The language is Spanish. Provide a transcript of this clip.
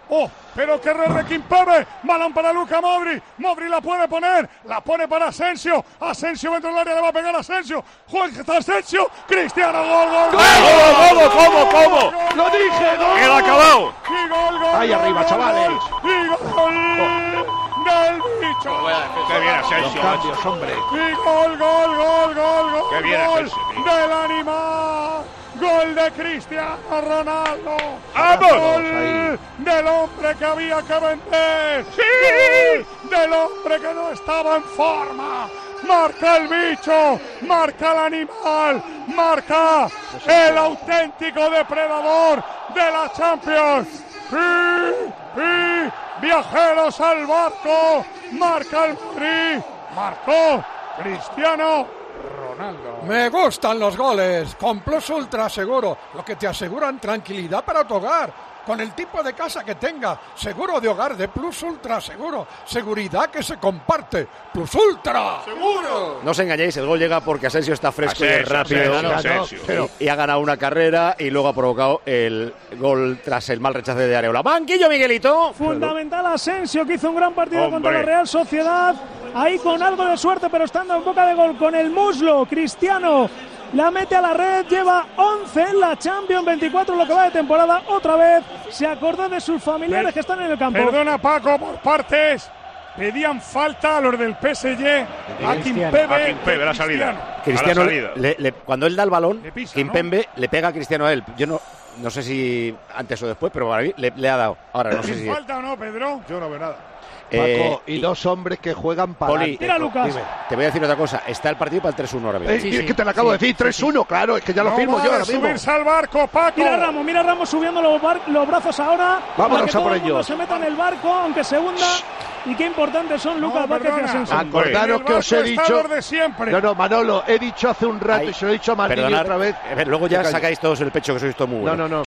¡Oh! Pero qué error de Kimpembe. Balón para Luka Modric. Modric la puede poner. La pone para Asensio. Asensio dentro del área, le va a pegar a Asensio. Juega Asensio. Cristiano, gol, gol, gol. ¿Cómo? ¡Lo dije! ¡Gol! ¡Queda acabado! Y gol, gol. Ahí arriba, chavales. Y gol del bicho. ¡Qué bien Asensio! Los cambios, hombre. Y gol, gol, gol, gol, gol. Qué bien Gol Asensio, tío. del animal. Gol de Cristiano Ronaldo. ¡Vamos! Gol del hombre que había que vender. ¡Sí! Gol del hombre que no estaba en forma. Marca el bicho, marca el animal, marca el auténtico depredador de la Champions. Y viajeros al barco, marca el Madrid, marcó Cristiano Ronaldo. Me gustan los goles, con Plus Ultra seguro, lo que te aseguran tranquilidad para tu hogar. Con el tipo de casa que tenga, seguro de hogar de Plus Ultra seguro, seguridad que se comparte. Plus Ultra. ¡Seguro! No os engañéis, el gol llega porque Asensio está fresco y rápido. Asensio. Y ha ganado una carrera y luego ha provocado el gol tras el mal rechace de Areola. Banquillo, Miguelito. Fundamental Asensio, que hizo un gran partido contra la Real Sociedad. Ahí con algo de suerte, pero estando en boca de gol con el muslo. Cristiano la mete a la red, lleva 11 en la Champions, 24 en lo que va de temporada. Otra vez se acordó de sus familiares que están en el campo. Perdona, Paco, por partes. Pedían falta a los del PSG. A Kimpembe, la salida. Cristiano, A la salida. cuando él da el balón, Le pisa, Kimpembe le pega a Cristiano a él. Yo no sé si antes o después, pero para mí le ha dado. Ahora no sé si. ¿Falta o no, Pedro? Yo no veo nada. Paco, y dos hombres que juegan para Poli, Mira, Lucas. te voy a decir otra cosa. Está el partido para el 3-1 ahora mismo. Es que te lo acabo de decir, 3-1, claro, es que ya lo firmo yo ahora mismo. Subirse al barco, Paco. Mira Ramos subiendo los brazos ahora. Vámonos para que a por todo el mundo ellos. se meta en el barco, aunque se hunda. Y qué importantes son Lucas Vázquez y Asensio. Acordaros que os he dicho. De siempre. No, Manolo, he dicho hace un rato y se lo he dicho a Martín otra vez. Luego ya sacáis todos el pecho, que sois todos muy buenos. No.